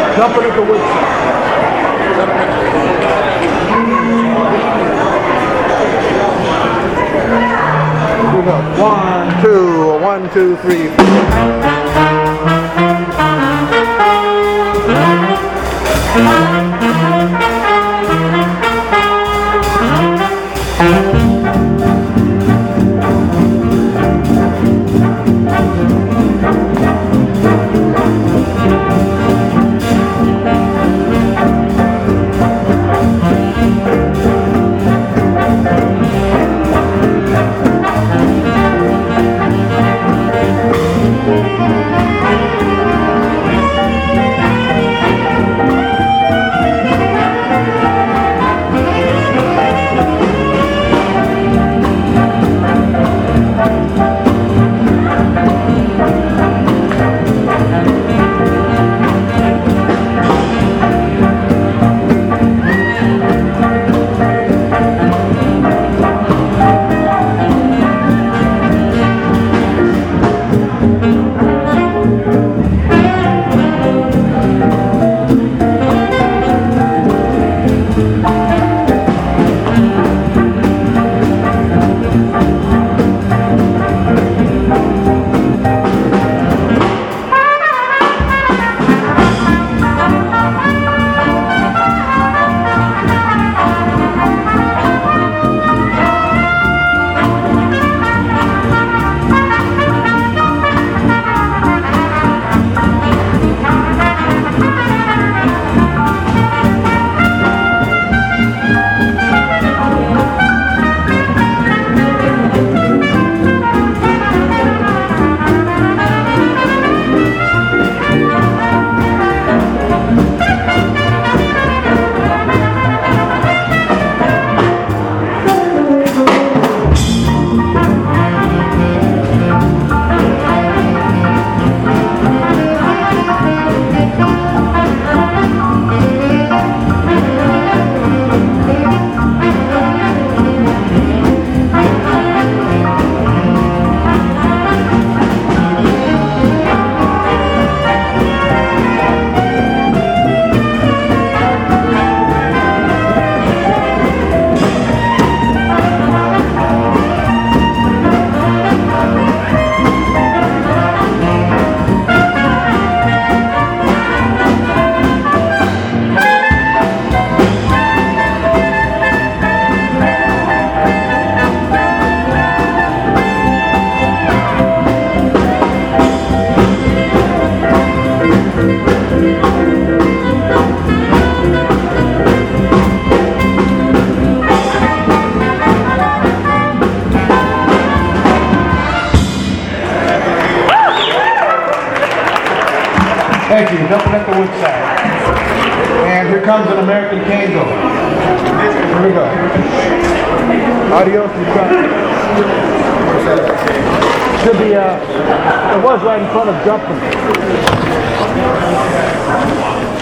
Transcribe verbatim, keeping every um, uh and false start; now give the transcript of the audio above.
Jumping at the woodside. Here we go. One, two, one, two, three, four. Thank you. Jumping at the woodside. And here comes an American Tango. Here we go. Adios, should be, uh, it was right in front of Jumping.